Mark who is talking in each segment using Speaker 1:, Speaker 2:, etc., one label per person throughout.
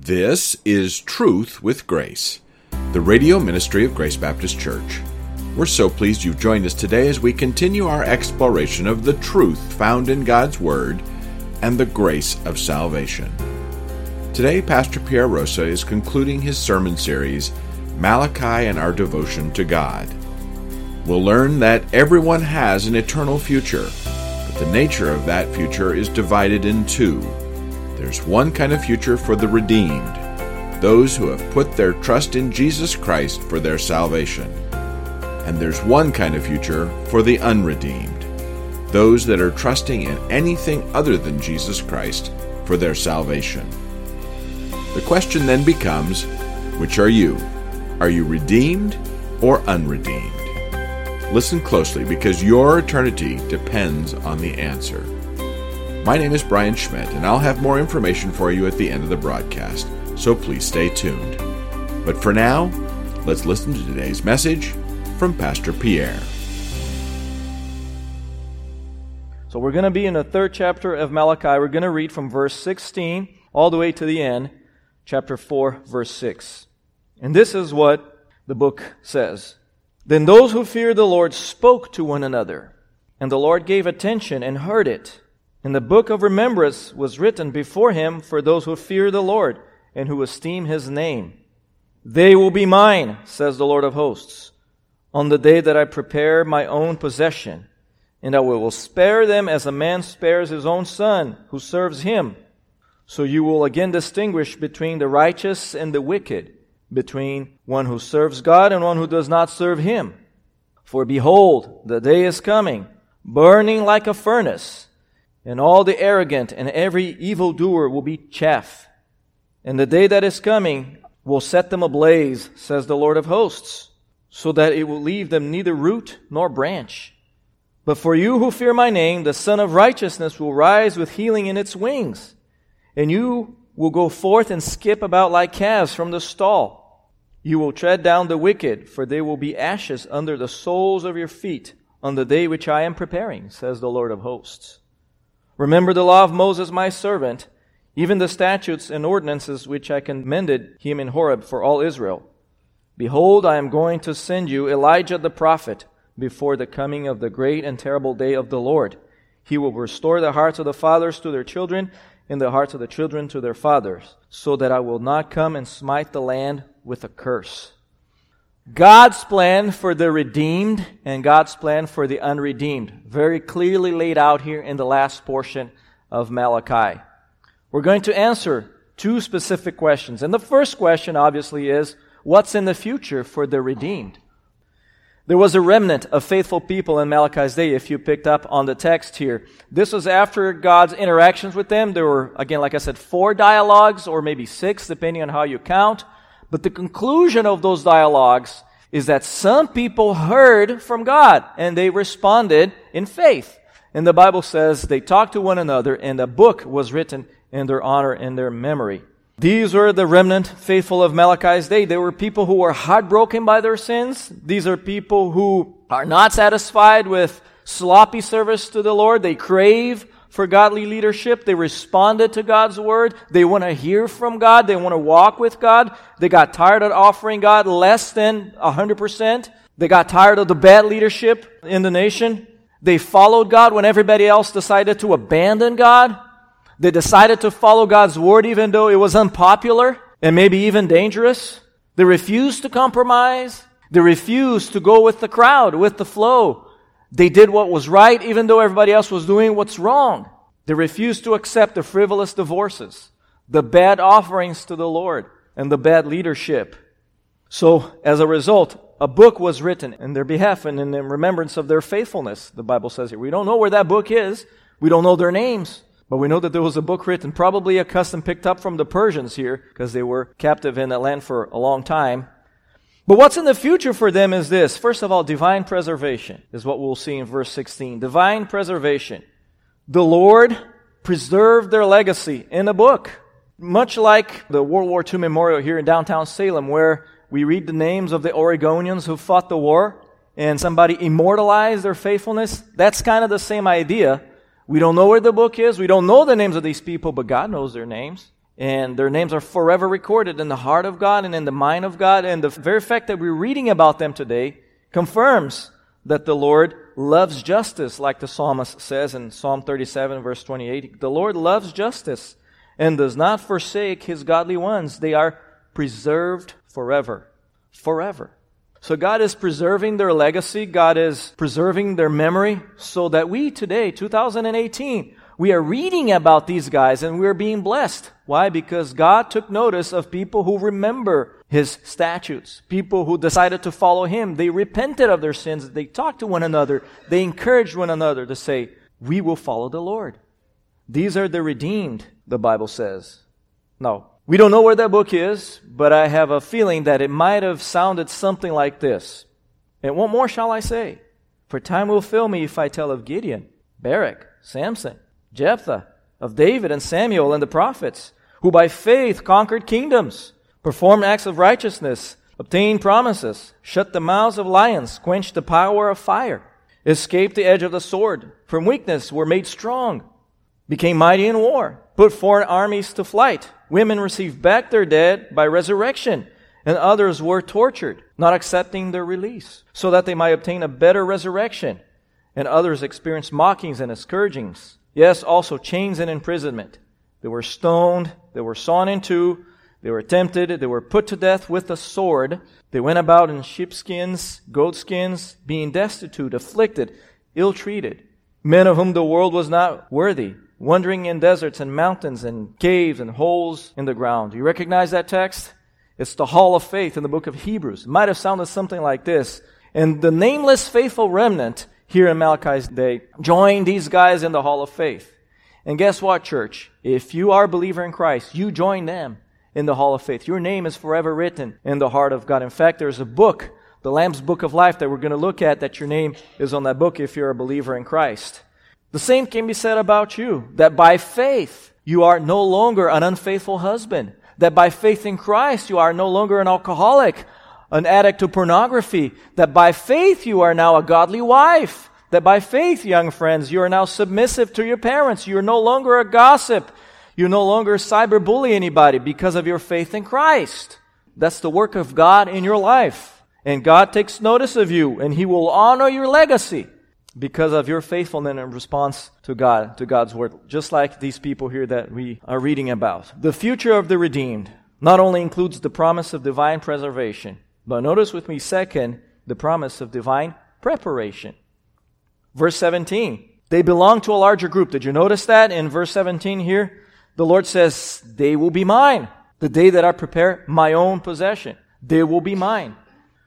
Speaker 1: This is Truth with Grace, the radio ministry of Grace Baptist Church. We're so pleased you've joined us today as we continue our exploration of the truth found in God's Word and the grace of salvation. Today, Pastor Pierre Rosa is concluding his sermon series, Malachi and Our Devotion to God. We'll learn that everyone has an eternal future, but the nature of that future is divided in two. There's one kind of future for the redeemed, those who have put their trust in Jesus Christ for their salvation. And there's one kind of future for the unredeemed, those that are trusting in anything other than Jesus Christ for their salvation. The question then becomes, which are you? Are you redeemed or unredeemed? Listen closely because your eternity depends on the answer. My name is Brian Schmidt, and I'll have more information for you at the end of the broadcast, so please stay tuned. But for now, let's listen to today's message from Pastor Pierre.
Speaker 2: So we're going to be in the third chapter of Malachi. We're going to read from verse 16 all the way to the end, chapter 4, verse 6. And this is what the book says. Then those who feared the Lord spoke to one another, and the Lord gave attention and heard it. And the book of remembrance was written before him for those who fear the Lord and who esteem his name. They will be mine, says the Lord of hosts, on the day that I prepare my own possession, and I will spare them as a man spares his own son who serves him. So you will again distinguish between the righteous and the wicked, between one who serves God and one who does not serve him. For behold, the day is coming, burning like a furnace, and all the arrogant and every evildoer will be chaff. And the day that is coming will set them ablaze, says the Lord of hosts, so that it will leave them neither root nor branch. But for you who fear my name, the Son of Righteousness will rise with healing in its wings, and you will go forth and skip about like calves from the stall. You will tread down the wicked, for they will be ashes under the soles of your feet on the day which I am preparing, says the Lord of hosts. Remember the law of Moses my servant, even the statutes and ordinances which I commanded him in Horeb for all Israel. Behold, I am going to send you Elijah the prophet before the coming of the great and terrible day of the Lord. He will restore the hearts of the fathers to their children, and the hearts of the children to their fathers, so that I will not come and smite the land with a curse. God's plan for the redeemed and God's plan for the unredeemed, very clearly laid out here in the last portion of Malachi. We're going to answer two specific questions. And the first question, obviously, is, what's in the future for the redeemed? There was a remnant of faithful people in Malachi's day, if you picked up on the text here. This was after God's interactions with them. There were, again, like I said, 4 dialogues, or maybe 6, depending on how you count. But the conclusion of those dialogues is that some people heard from God, and they responded in faith. And the Bible says they talked to one another, and a book was written in their honor and their memory. These were the remnant faithful of Malachi's day. They were people who were heartbroken by their sins. These are people who are not satisfied with sloppy service to the Lord. They crave for godly leadership. They responded to God's word. They want to hear from God. They want to walk with God. They got tired of offering God less than 100%. They got tired of the bad leadership in the nation. They followed God when everybody else decided to abandon God. They decided to follow God's word even though it was unpopular and maybe even dangerous. They refused to compromise. They refused to go with the crowd, with the flow. They did what was right even though everybody else was doing what's wrong. They refused to accept the frivolous divorces, the bad offerings to the Lord, and the bad leadership. So, as a result, a book was written in their behalf and in remembrance of their faithfulness, the Bible says here. We don't know where that book is. We don't know their names. But we know that there was a book written, probably a custom picked up from the Persians here, because they were captive in that land for a long time. But what's in the future for them is this. First of all, divine preservation is what we'll see in verse 16. Divine preservation. The Lord preserved their legacy in a book. Much like the World War II memorial here in downtown Salem, where we read the names of the Oregonians who fought the war, and somebody immortalized their faithfulness. That's kind of the same idea. We don't know where the book is. We don't know the names of these people, but God knows their names. And their names are forever recorded in the heart of God and in the mind of God. And the very fact that we're reading about them today confirms that the Lord loves justice, like the psalmist says in Psalm 37, verse 28. The Lord loves justice and does not forsake His godly ones. They are preserved forever. Forever. So God is preserving their legacy. God is preserving their memory so that we today, 2018, we are reading about these guys and we are being blessed. Why? Because God took notice of people who remember His statutes, people who decided to follow Him. They repented of their sins. They talked to one another. They encouraged one another to say, we will follow the Lord. These are the redeemed, the Bible says. Now, we don't know where that book is, but I have a feeling that it might have sounded something like this. And what more shall I say? For time will fail me if I tell of Gideon, Barak, Samson, Jephthah, of David and Samuel and the prophets, who by faith conquered kingdoms, performed acts of righteousness, obtained promises, shut the mouths of lions, quenched the power of fire, escaped the edge of the sword, from weakness were made strong, became mighty in war, put foreign armies to flight. Women received back their dead by resurrection, and others were tortured, not accepting their release, so that they might obtain a better resurrection. And others experienced mockings and scourgings. Yes, also chains and imprisonment. They were stoned, they were sawn in two, they were tempted, they were put to death with a sword. They went about in sheepskins, goatskins, being destitute, afflicted, ill-treated. Men of whom the world was not worthy, wandering in deserts and mountains and caves and holes in the ground. Do you recognize that text? It's the hall of faith in the book of Hebrews. It might have sounded something like this. And the nameless faithful remnant here in Malachi's day joined these guys in the hall of faith. And guess what, church? If you are a believer in Christ, you join them in the hall of faith. Your name is forever written in the heart of God. In fact, there's a book, the Lamb's Book of Life, that we're going to look at, that your name is on that book if you're a believer in Christ. The same can be said about you, that by faith you are no longer an unfaithful husband, that by faith in Christ you are no longer an alcoholic, an addict to pornography, that by faith you are now a godly wife, that by faith, young friends, you are now submissive to your parents, you are no longer a gossip, you no longer cyberbully anybody because of your faith in Christ. That's the work of God in your life. And God takes notice of you, and He will honor your legacy because of your faithfulness in response to God, to God's word, just like these people here that we are reading about. The future of the redeemed not only includes the promise of divine preservation, but notice with me, second, the promise of divine preparation. Verse 17, they belong to a larger group. Did you notice that in verse 17 here? The Lord says, they will be mine. The day that I prepare my own possession, they will be mine.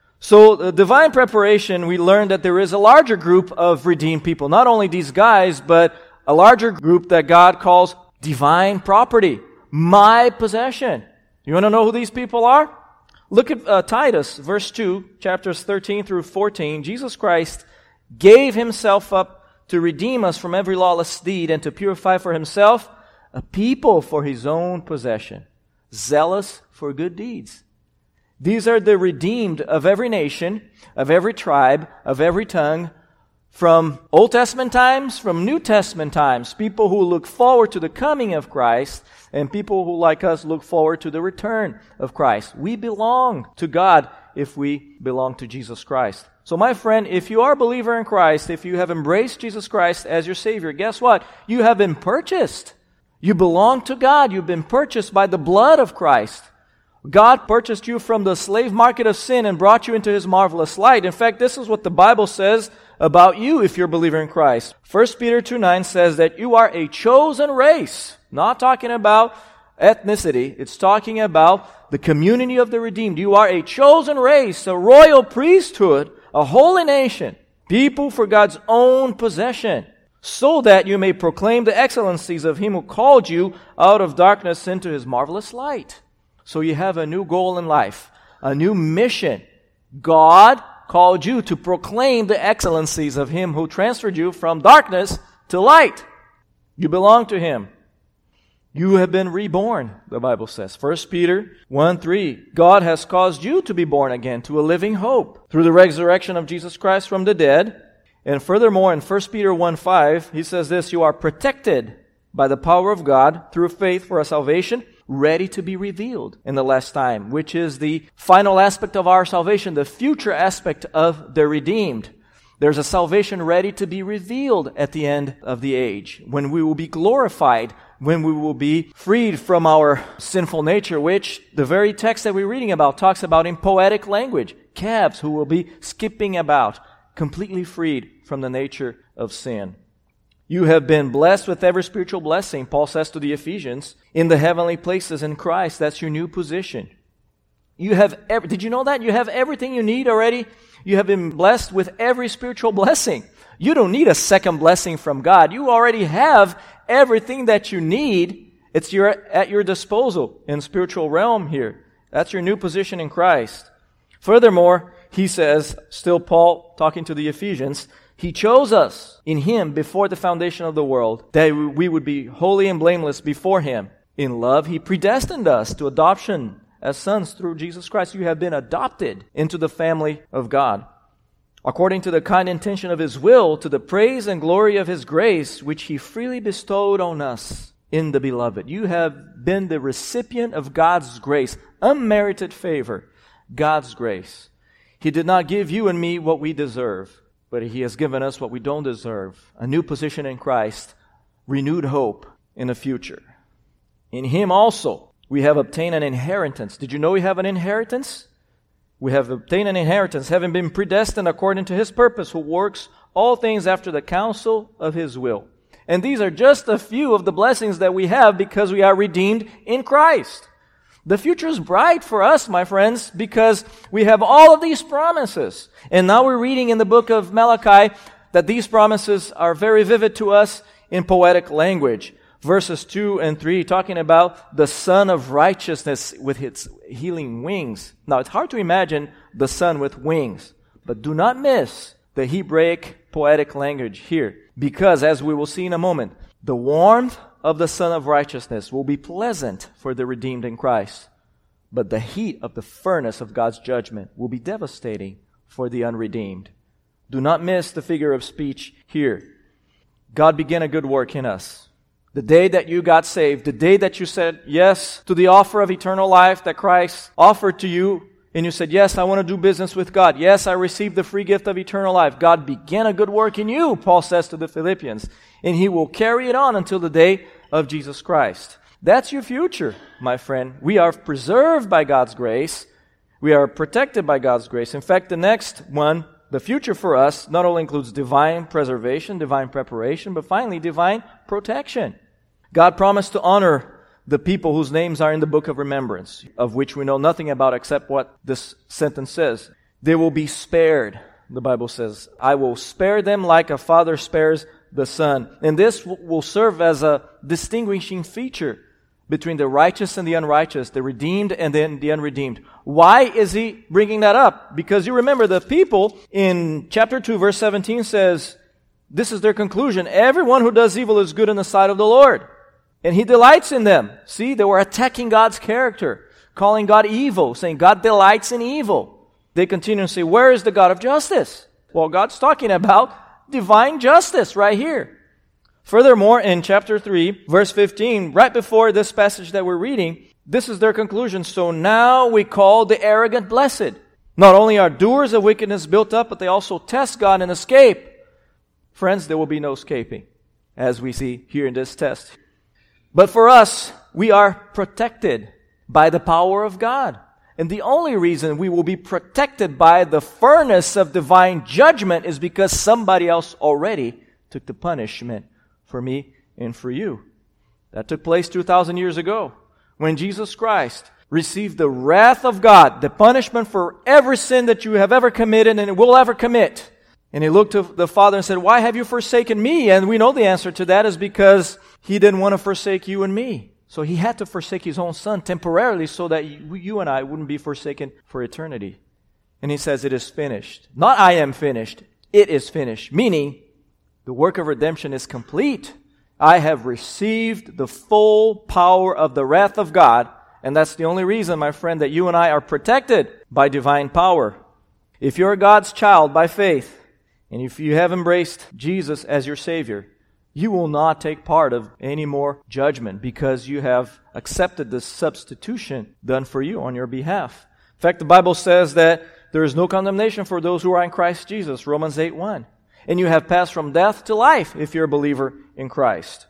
Speaker 2: So the divine preparation, we learned that there is a larger group of redeemed people. Not only these guys, but a larger group that God calls divine property, my possession. You want to know who these people are? Look at Titus, verse 2, chapters 13 through 14. Jesus Christ gave Himself up to redeem us from every lawless deed and to purify for Himself a people for His own possession, zealous for good deeds. These are the redeemed of every nation, of every tribe, of every tongue, from Old Testament times, from New Testament times, people who look forward to the coming of Christ, and people who, like us, look forward to the return of Christ. We belong to God if we belong to Jesus Christ. So my friend, if you are a believer in Christ, if you have embraced Jesus Christ as your Savior, guess what? You have been purchased. You belong to God. You've been purchased by the blood of Christ. God purchased you from the slave market of sin and brought you into His marvelous light. In fact, this is what the Bible says about you if you're a believer in Christ. 1 Peter 2:9 says that you are a chosen race. Not talking about ethnicity. It's talking about the community of the redeemed. You are a chosen race, a royal priesthood, a holy nation, people for God's own possession, so that you may proclaim the excellencies of Him who called you out of darkness into His marvelous light. So you have a new goal in life, a new mission. God called you to proclaim the excellencies of Him who transferred you from darkness to light. You belong to Him. You have been reborn, the Bible says. 1 Peter 1:3, God has caused you to be born again to a living hope through the resurrection of Jesus Christ from the dead. And furthermore, in 1 Peter 1:5, he says this, you are protected by the power of God through faith for a salvation ready to be revealed in the last time, which is the final aspect of our salvation, the future aspect of the redeemed. There's a salvation ready to be revealed at the end of the age, when we will be glorified, when we will be freed from our sinful nature, which the very text that we're reading about talks about in poetic language. Calves who will be skipping about, completely freed from the nature of sin. You have been blessed with every spiritual blessing, Paul says to the Ephesians, in the heavenly places in Christ. That's your new position. Did you know that? You have everything you need already. You have been blessed with every spiritual blessing. You don't need a second blessing from God. You already have everything that you need. It's at your disposal in spiritual realm here. That's your new position in Christ. Furthermore, he says, still Paul talking to the Ephesians, He chose us in Him before the foundation of the world, that we would be holy and blameless before Him. In love, He predestined us to adoption as sons through Jesus Christ. You have been adopted into the family of God, according to the kind intention of His will, to the praise and glory of His grace, which He freely bestowed on us in the Beloved. You have been the recipient of God's grace, unmerited favor, God's grace. He did not give you and me what we deserve, but He has given us what we don't deserve, a new position in Christ, renewed hope in the future. In Him also we have obtained an inheritance. Did you know we have an inheritance? We have obtained an inheritance, having been predestined according to His purpose, who works all things after the counsel of His will. And these are just a few of the blessings that we have because we are redeemed in Christ. The future is bright for us, my friends, because we have all of these promises. And now we're reading in the book of Malachi that these promises are very vivid to us in poetic language. Verses 2 and 3 talking about the Son of Righteousness with its healing wings. Now, it's hard to imagine the sun with wings, but do not miss the Hebraic poetic language here, because as we will see in a moment, the warmth of the Son of Righteousness will be pleasant for the redeemed in Christ, but the heat of the furnace of God's judgment will be devastating for the unredeemed. Do not miss the figure of speech here. God began a good work in us. The day that you got saved, the day that you said yes to the offer of eternal life that Christ offered to you, and you said, yes, I want to do business with God. Yes, I received the free gift of eternal life. God began a good work in you, Paul says to the Philippians, and He will carry it on until the day of Jesus Christ. That's your future, my friend. We are preserved by God's grace. We are protected by God's grace. In fact, the next one, the future for us, not only includes divine preservation, divine preparation, but finally divine protection. God promised to honor the people whose names are in the book of remembrance, of which we know nothing about except what this sentence says. They will be spared, the Bible says. I will spare them like a father spares the son. And this will serve as a distinguishing feature between the righteous and the unrighteous, the redeemed and then the unredeemed. Why is he bringing that up? Because you remember the people in chapter 2, verse 17 says, this is their conclusion. Everyone who does evil is good in the sight of the Lord, and He delights in them. See, they were attacking God's character, calling God evil, saying God delights in evil. They continue to say, where is the God of justice? Well, God's talking about divine justice right here. Furthermore, in chapter 3, verse 15, right before this passage that we're reading, this is their conclusion. So now we call the arrogant blessed. Not only are doers of wickedness built up, but they also test God and escape. Friends, there will be no escaping, as we see here in this test. But for us, we are protected by the power of God. And the only reason we will be protected by the furnace of divine judgment is because somebody else already took the punishment for me and for you. That took place 2,000 years ago when Jesus Christ received the wrath of God, the punishment for every sin that you have ever committed and will ever commit. And He looked to the Father and said, why have you forsaken me? And we know the answer to that is because He didn't want to forsake you and me. So He had to forsake His own Son temporarily so that you and I wouldn't be forsaken for eternity. And He says, it is finished. Not I am finished. It is finished. Meaning, the work of redemption is complete. I have received the full power of the wrath of God. And that's the only reason, my friend, that you and I are protected by divine power. If you're God's child by faith, and if you have embraced Jesus as your Savior, You will not take part of any more judgment because you have accepted the substitution done for you on your behalf. In fact, the Bible says that there is no condemnation for those who are in Christ Jesus, Romans 8:1. And you have passed from death to life if you're a believer in Christ.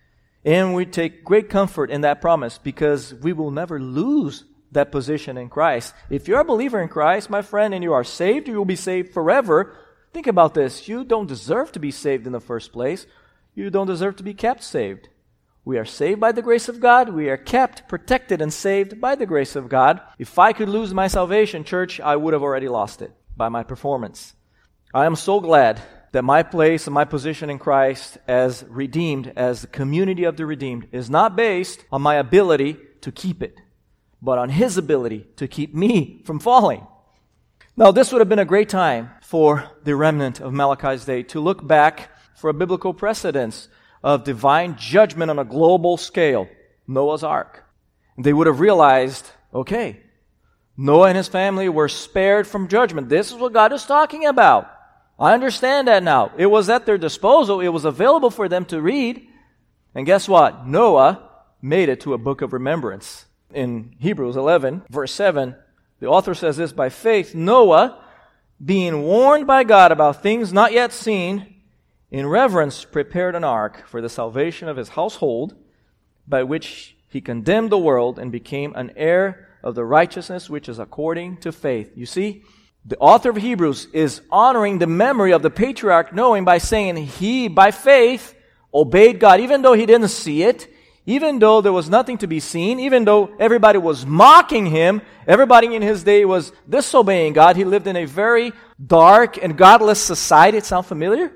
Speaker 2: And we take great comfort in that promise because we will never lose that position in Christ. If you're a believer in Christ, my friend, and you are saved, you will be saved forever. Think about this. You don't deserve to be saved in the first place. You don't deserve to be kept saved. We are saved by the grace of God. We are kept, protected, and saved by the grace of God. If I could lose my salvation, church, I would have already lost it by my performance. I am so glad that my place and my position in Christ as redeemed, as the community of the redeemed, is not based on my ability to keep it, but on His ability to keep me from falling. Now, this would have been a great time for the remnant of Malachi's day to look back for a biblical precedence of divine judgment on a global scale, Noah's Ark. They would have realized, okay, Noah and his family were spared from judgment. This is what God is talking about. I understand that now. It was at their disposal. It was available for them to read. And guess what? Noah made it to a book of remembrance. In Hebrews 11, verse 7, the author says this, by faith, Noah, being warned by God about things not yet seen, in reverence prepared an ark for the salvation of his household, by which he condemned the world and became an heir of the righteousness which is according to faith. You see, the author of Hebrews is honoring the memory of the patriarch Noah by saying he, by faith, obeyed God, even though he didn't see it, even though there was nothing to be seen, even though everybody was mocking him, everybody in his day was disobeying God. He lived in a very dark and godless society. It sound familiar?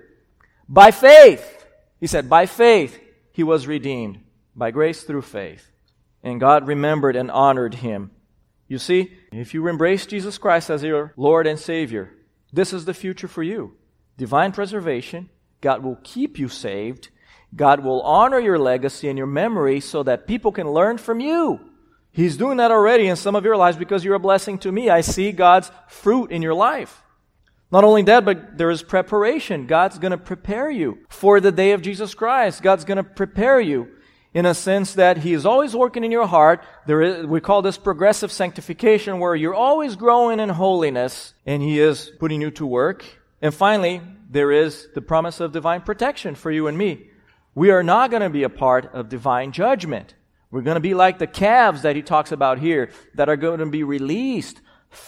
Speaker 2: By faith, he said, by faith, he was redeemed, by grace through faith. And God remembered and honored him. You see, if you embrace Jesus Christ as your Lord and Savior, this is the future for you. Divine preservation. God will keep you saved. God will honor your legacy and your memory so that people can learn from you. He's doing that already in some of your lives because you're a blessing to me. I see God's fruit in your life. Not only that, but there is preparation. God's going to prepare you for the day of Jesus Christ. God's going to prepare you in a sense that He is always working in your heart. We call this progressive sanctification, where you're always growing in holiness, and He is putting you to work. And finally, there is the promise of divine protection for you and me. We are not going to be a part of divine judgment. We're going to be like the calves that He talks about here, that are going to be released,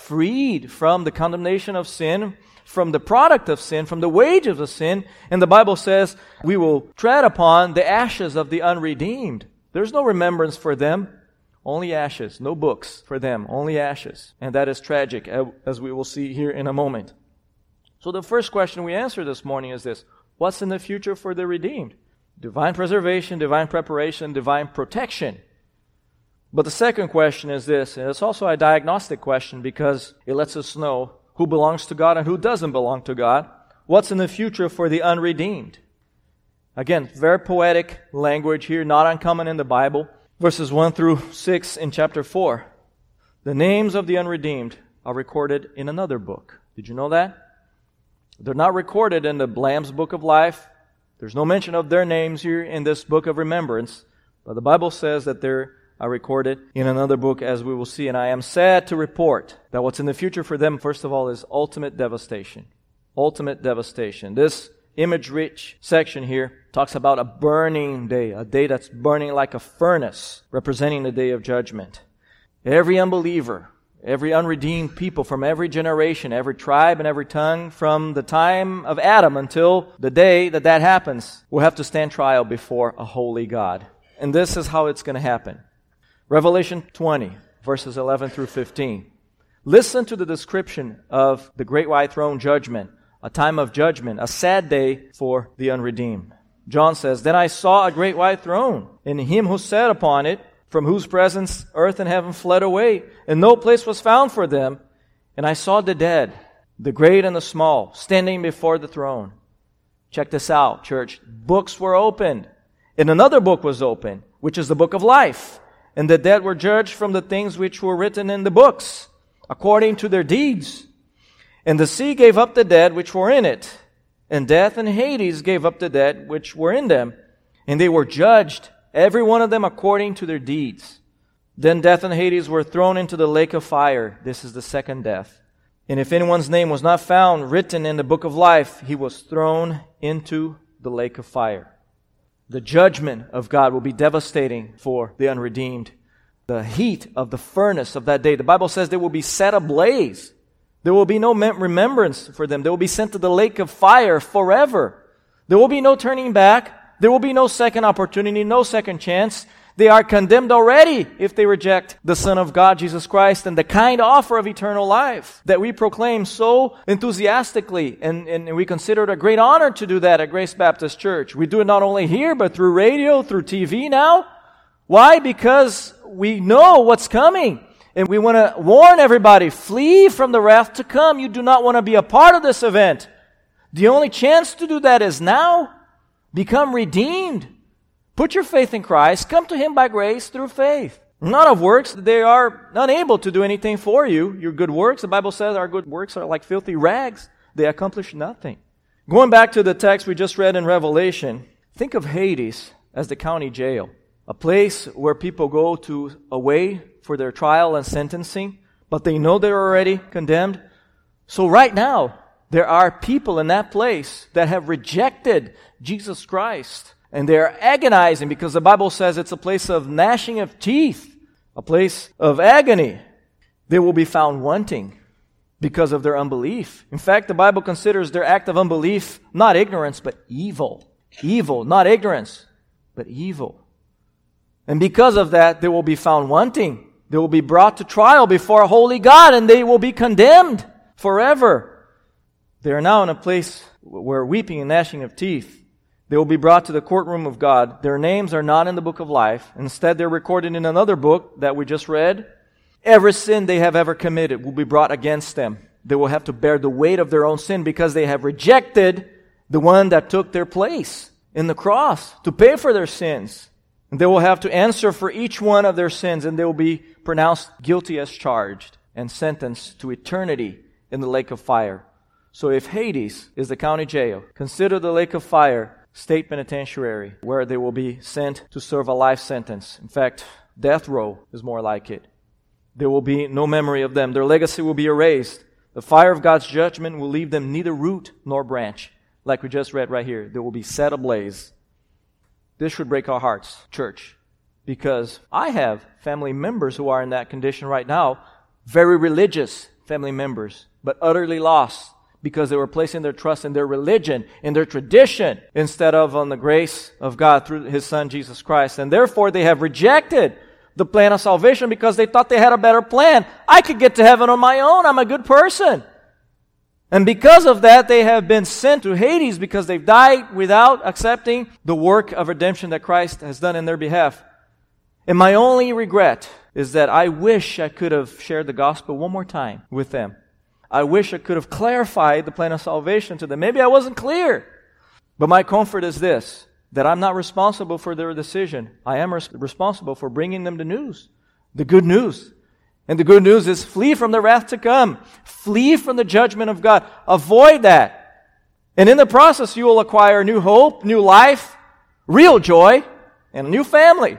Speaker 2: freed from the condemnation of sin, from the product of sin, from the wages of sin. And the Bible says we will tread upon the ashes of the unredeemed. There's no remembrance for them, only ashes. No books for them, only ashes. And that is tragic, as we will see here in a moment. So the first question we answer this morning is this: what's in the future for the redeemed? Divine preservation, divine preparation, divine protection. But the second question is this, and it's also a diagnostic question because it lets us know who belongs to God and who doesn't belong to God. What's in the future for the unredeemed? Again, very poetic language here, not uncommon in the Bible. Verses 1 through 6 in chapter 4. The names of the unredeemed are recorded in another book. Did you know that? They're not recorded in the Lamb's Book of Life. There's no mention of their names here in this book of remembrance. But the Bible says that they're recorded in another book, as we will see. And I am sad to report that what's in the future for them, first of all, is ultimate devastation. Ultimate devastation. This image-rich section here talks about a burning day, a day that's burning like a furnace, representing the day of judgment. Every unbeliever, every unredeemed people from every generation, every tribe and every tongue, from the time of Adam until the day that happens, will have to stand trial before a holy God. And this is how it's going to happen. Revelation 20, verses 11 through 15. Listen to the description of the great white throne judgment, a time of judgment, a sad day for the unredeemed. John says, "Then I saw a great white throne, and Him who sat upon it, from whose presence earth and heaven fled away, and no place was found for them. And I saw the dead, the great and the small, standing before the throne." Check this out, church. Books were opened, and another book was opened, which is the book of life. And the dead were judged from the things which were written in the books, according to their deeds. And the sea gave up the dead which were in it. And death and Hades gave up the dead which were in them, and they were judged, every one of them according to their deeds. Then death and Hades were thrown into the lake of fire. This is the second death. And if anyone's name was not found written in the book of life, he was thrown into the lake of fire. The judgment of God will be devastating for the unredeemed. The heat of the furnace of that day, the Bible says they will be set ablaze. There will be no remembrance for them. They will be sent to the lake of fire forever. There will be no turning back. There will be no second opportunity, no second chance. They are condemned already if they reject the Son of God, Jesus Christ, and the kind offer of eternal life that we proclaim so enthusiastically. And we consider it a great honor to do that at Grace Baptist Church. We do it not only here, but through radio, through TV now. Why? Because we know what's coming. And we want to warn everybody, flee from the wrath to come. You do not want to be a part of this event. The only chance to do that is now. Become redeemed. Put your faith in Christ. Come to Him by grace through faith. Not of works. They are unable to do anything for you. Your good works, the Bible says our good works are like filthy rags. They accomplish nothing. Going back to the text we just read in Revelation, think of Hades as the county jail. A place where people go to away for their trial and sentencing, but they know they're already condemned. So right now, there are people in that place that have rejected Jesus Christ. And they are agonizing because the Bible says it's a place of gnashing of teeth, a place of agony. They will be found wanting because of their unbelief. In fact, the Bible considers their act of unbelief not ignorance, but evil. Evil, not ignorance, but evil. And because of that, they will be found wanting. They will be brought to trial before a holy God, and they will be condemned forever. They are now in a place where weeping and gnashing of teeth. They will be brought to the courtroom of God. Their names are not in the book of life. Instead, they're recorded in another book that we just read. Every sin they have ever committed will be brought against them. They will have to bear the weight of their own sin because they have rejected the one that took their place in the cross to pay for their sins. And they will have to answer for each one of their sins, and they will be pronounced guilty as charged and sentenced to eternity in the lake of fire. So if Hades is the county jail, consider the lake of fire state penitentiary, where they will be sent to serve a life sentence. In fact, death row is more like it. There will be no memory of them. Their legacy will be erased. The fire of God's judgment will leave them neither root nor branch, like we just read right here. They will be set ablaze. This should break our hearts, church, because I have family members who are in that condition right now, very religious family members, but utterly lost, because they were placing their trust in their religion, in their tradition, instead of on the grace of God through His Son, Jesus Christ. And therefore, they have rejected the plan of salvation because they thought they had a better plan. I could get to heaven on my own. I'm a good person. And because of that, they have been sent to Hades because they've died without accepting the work of redemption that Christ has done in their behalf. And my only regret is that I wish I could have shared the gospel one more time with them. I wish I could have clarified the plan of salvation to them. Maybe I wasn't clear. But my comfort is this, that I'm not responsible for their decision. I am responsible for bringing them the news, the good news. And the good news is flee from the wrath to come. Flee from the judgment of God. Avoid that. And in the process, you will acquire new hope, new life, real joy, and a new family.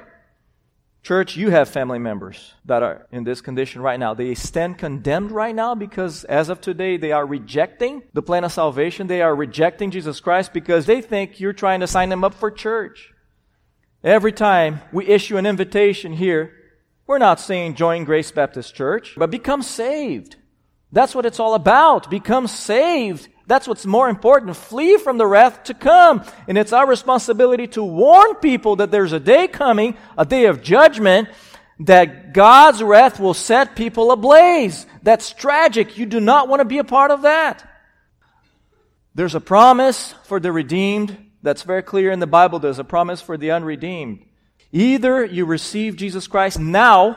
Speaker 2: Church, you have family members that are in this condition right now. They stand condemned right now because as of today, they are rejecting the plan of salvation. They are rejecting Jesus Christ because they think you're trying to sign them up for church. Every time we issue an invitation here, we're not saying join Grace Baptist Church, but become saved. That's what it's all about. Become saved. That's what's more important. Flee from the wrath to come. And it's our responsibility to warn people that there's a day coming, a day of judgment, that God's wrath will set people ablaze. That's tragic. You do not want to be a part of that. There's a promise for the redeemed. That's very clear in the Bible. There's a promise for the unredeemed. Either you receive Jesus Christ now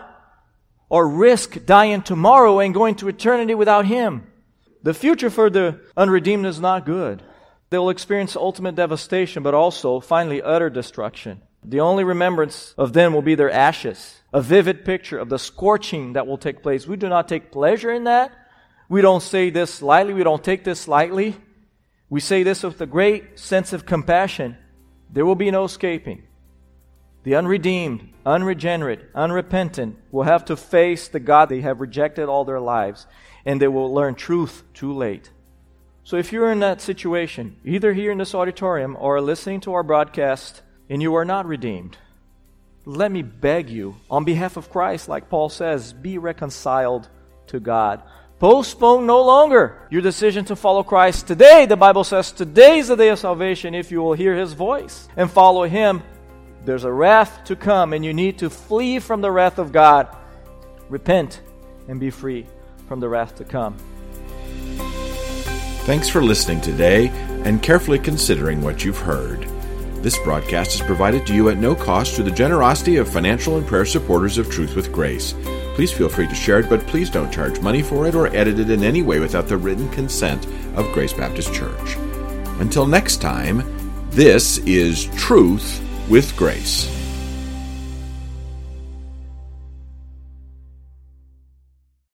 Speaker 2: or risk dying tomorrow and going to eternity without Him. The future for the unredeemed is not good. They will experience ultimate devastation, but also, finally, utter destruction. The only remembrance of them will be their ashes, a vivid picture of the scorching that will take place. We do not take pleasure in that. We don't say this lightly. We don't take this lightly. We say this with a great sense of compassion. There will be no escaping. The unredeemed, unregenerate, unrepentant will have to face the God they have rejected all their lives, and they will learn truth too late. So if you're in that situation, either here in this auditorium or listening to our broadcast, and you are not redeemed, let me beg you, on behalf of Christ, like Paul says, be reconciled to God. Postpone no longer your decision to follow Christ. Today, the Bible says, today is the day of salvation if you will hear His voice and follow Him. There's a wrath to come, and you need to flee from the wrath of God. Repent and be free from the wrath to come.
Speaker 1: Thanks for listening today and carefully considering what you've heard. This broadcast is provided to you at no cost through the generosity of financial and prayer supporters of Truth with Grace. Please feel free to share it, but please don't charge money for it or edit it in any way without the written consent of Grace Baptist Church. Until next time, this is Truth with Grace.